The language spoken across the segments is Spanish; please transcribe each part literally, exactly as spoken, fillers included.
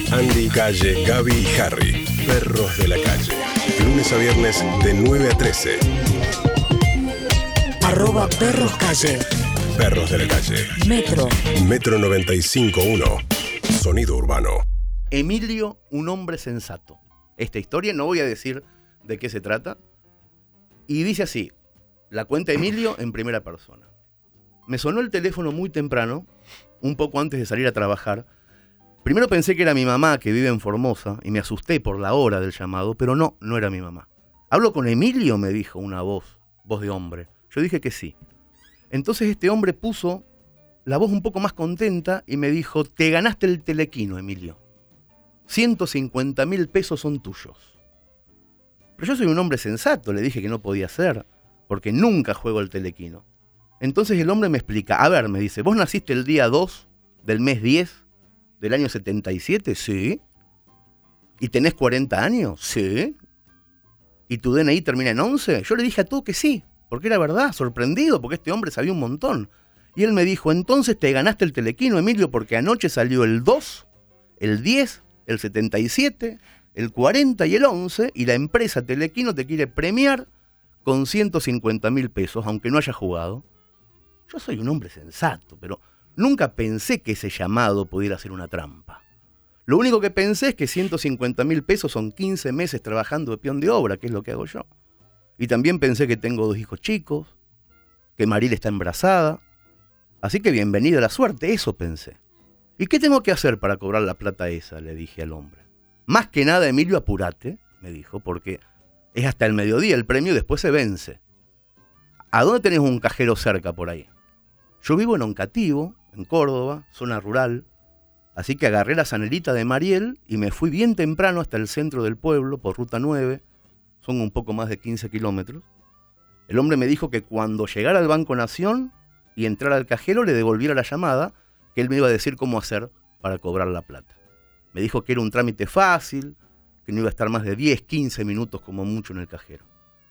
Andy, Calle, Gaby y Harry. Perros de la calle. Lunes a viernes de nueve a trece. Arroba Perros Calle. Perros de la calle. Metro. Metro noventa y cinco punto uno. Sonido urbano. Emilio, un hombre sensato. Esta historia, no voy a decir de qué se trata. Y dice así, la cuenta Emilio en primera persona. Me sonó el teléfono muy temprano, un poco antes de salir a trabajar. Primero pensé que era mi mamá, que vive en Formosa, y me asusté por la hora del llamado, pero no, no era mi mamá. ¿Hablo con Emilio?, me dijo una voz, voz de hombre. Yo dije que sí. Entonces este hombre puso la voz un poco más contenta y me dijo, te ganaste el telequino, Emilio. ciento cincuenta mil pesos son tuyos. Pero yo soy un hombre sensato, le dije que no podía ser, porque nunca juego el telequino. Entonces el hombre me explica, a ver, me dice, ¿vos naciste el día dos del mes diez del año setenta y siete? Sí. ¿Y tenés cuarenta años? Sí. ¿Y tu D N I termina en once? Yo le dije a todo que sí, porque era verdad, sorprendido, porque este hombre sabía un montón. Y él me dijo, entonces te ganaste el telequino, Emilio, porque anoche salió el dos, el diez, el setenta y siete, el cuarenta y el once, y la empresa Telequino te quiere premiar con ciento cincuenta mil pesos, aunque no haya jugado. Yo soy un hombre sensato, pero nunca pensé que ese llamado pudiera ser una trampa. Lo único que pensé es que ciento cincuenta mil pesos son quince meses trabajando de peón de obra, que es lo que hago yo. Y también pensé que tengo dos hijos chicos, que Maril está embarazada. Así que bienvenida a la suerte, eso pensé. ¿Y qué tengo que hacer para cobrar la plata esa?, le dije al hombre. Más que nada, Emilio, apurate, me dijo, porque es hasta el mediodía el premio y después se vence. ¿A dónde tenés un cajero cerca por ahí? Yo vivo en Oncativo, en Córdoba, zona rural, así que agarré la zanelita de Mariel y me fui bien temprano hasta el centro del pueblo, por ruta nueve, son un poco más de quince kilómetros. El hombre me dijo que cuando llegara al Banco Nación y entrara al cajero le devolviera la llamada, que él me iba a decir cómo hacer para cobrar la plata. Me dijo que era un trámite fácil, que no iba a estar más de diez, quince minutos como mucho en el cajero.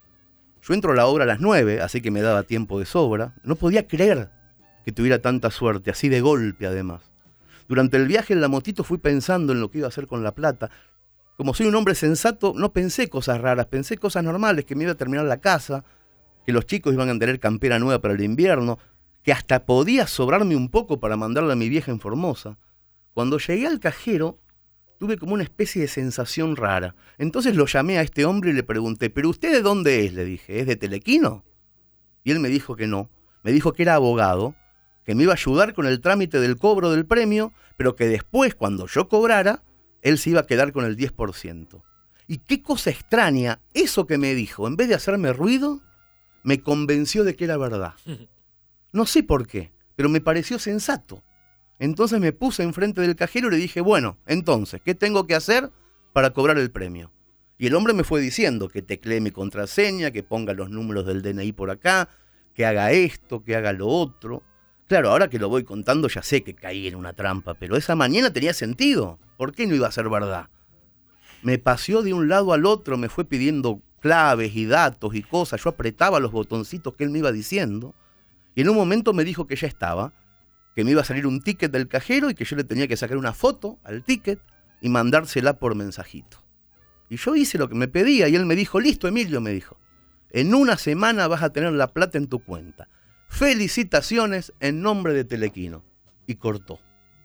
Yo entro a la obra a las nueve, así que me daba tiempo de sobra. No podía creer que tuviera tanta suerte, así de golpe además. Durante el viaje en la motito fui pensando en lo que iba a hacer con la plata. Como soy un hombre sensato, no pensé cosas raras, pensé cosas normales, que me iba a terminar la casa, que los chicos iban a tener campera nueva para el invierno, que hasta podía sobrarme un poco para mandarle a mi vieja en Formosa. Cuando llegué al cajero, tuve como una especie de sensación rara. Entonces lo llamé a este hombre y le pregunté, ¿pero usted de dónde es?, le dije, ¿es de Telequino? Y él me dijo que no, me dijo que era abogado, que me iba a ayudar con el trámite del cobro del premio, pero que después, cuando yo cobrara, él se iba a quedar con el diez por ciento. Y qué cosa extraña, eso que me dijo, en vez de hacerme ruido, me convenció de que era verdad. No sé por qué, pero me pareció sensato. Entonces me puse enfrente del cajero y le dije, bueno, entonces, ¿qué tengo que hacer para cobrar el premio? Y el hombre me fue diciendo que teclee mi contraseña, que ponga los números del D N I por acá, que haga esto, que haga lo otro. Claro, ahora que lo voy contando ya sé que caí en una trampa, pero esa mañana tenía sentido. ¿Por qué no iba a ser verdad? Me paseó de un lado al otro, me fue pidiendo claves y datos y cosas. Yo apretaba los botoncitos que él me iba diciendo. Y en un momento me dijo que ya estaba, que me iba a salir un ticket del cajero y que yo le tenía que sacar una foto al ticket y mandársela por mensajito. Y yo hice lo que me pedía y él me dijo, listo, Emilio, me dijo, en una semana vas a tener la plata en tu cuenta. Felicitaciones en nombre de Telequino. Y cortó.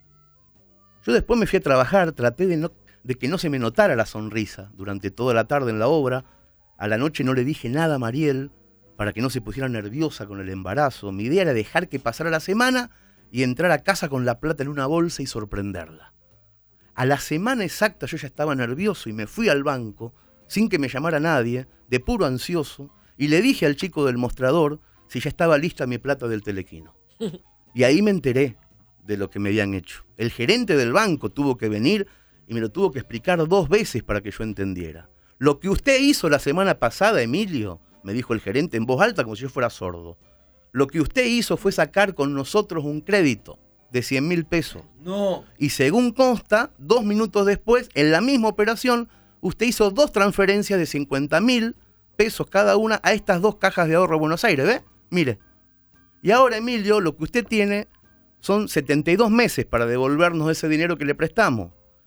Yo después me fui a trabajar, traté de, no, de que no se me notara la sonrisa durante toda la tarde en la obra. A la noche no le dije nada a Mariel para que no se pusiera nerviosa con el embarazo. Mi idea era dejar que pasara la semana y entrar a casa con la plata en una bolsa y sorprenderla. A la semana exacta yo ya estaba nervioso y me fui al banco, sin que me llamara nadie, de puro ansioso, y le dije al chico del mostrador si ya estaba lista mi plata del Telequino. Y ahí me enteré de lo que me habían hecho. El gerente del banco tuvo que venir y me lo tuvo que explicar dos veces para que yo entendiera. Lo que usted hizo la semana pasada, Emilio, me dijo el gerente en voz alta como si yo fuera sordo. Lo que usted hizo fue sacar con nosotros un crédito de cien mil pesos. No. Y según consta, dos minutos después, en la misma operación, usted hizo dos transferencias de cincuenta mil pesos cada una a estas dos cajas de ahorro Buenos Aires, ¿ve? Mire. Y ahora, Emilio, lo que usted tiene son setenta y dos meses para devolvernos ese dinero que le prestamos.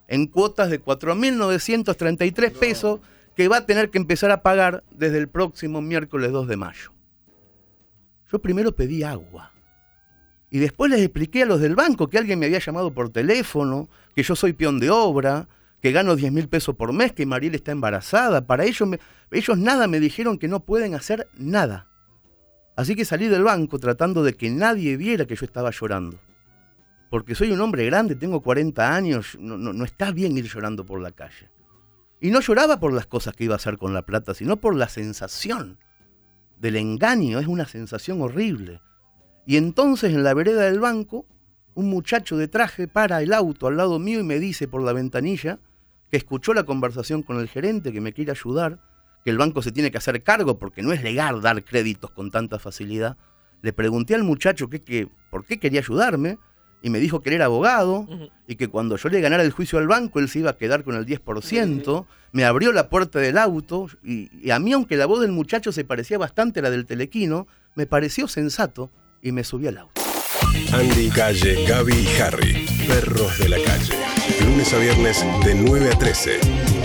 en cuotas de cuatro mil novecientos treinta y tres pesos que va a tener que empezar a pagar desde el próximo miércoles dos de mayo. Yo primero pedí agua. Y después les expliqué a los del banco que alguien me había llamado por teléfono, que yo soy peón de obra, que gano diez mil pesos por mes, que Mariel está embarazada. Para ellos, me, ellos nada me dijeron que no pueden hacer nada. Así que salí del banco tratando de que nadie viera que yo estaba llorando. Porque soy un hombre grande, tengo cuarenta años, no, no, no está bien ir llorando por la calle. Y no lloraba por las cosas que iba a hacer con la plata, sino por la sensación del engaño. Es una sensación horrible. Y entonces en la vereda del banco, un muchacho de traje para el auto al lado mío y me dice por la ventanilla que escuchó la conversación con el gerente, que me quiere ayudar, que el banco se tiene que hacer cargo porque no es legal dar créditos con tanta facilidad. Le pregunté al muchacho que, que, por qué quería ayudarme y me dijo que él era abogado uh-huh. y que cuando yo le ganara el juicio al banco él se iba a quedar con el diez por ciento. Uh-huh. Me abrió la puerta del auto y, y a mí, aunque la voz del muchacho se parecía bastante a la del telequino, me pareció sensato y me subí al auto. Andy, Calle, Gaby y Harry, Perros de la Calle. Lunes a viernes de nueve a trece.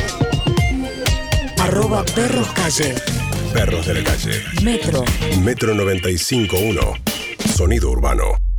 Arroba Perros Calle. Perros de la Calle. Metro. Metro noventa y cinco punto uno. Sonido urbano.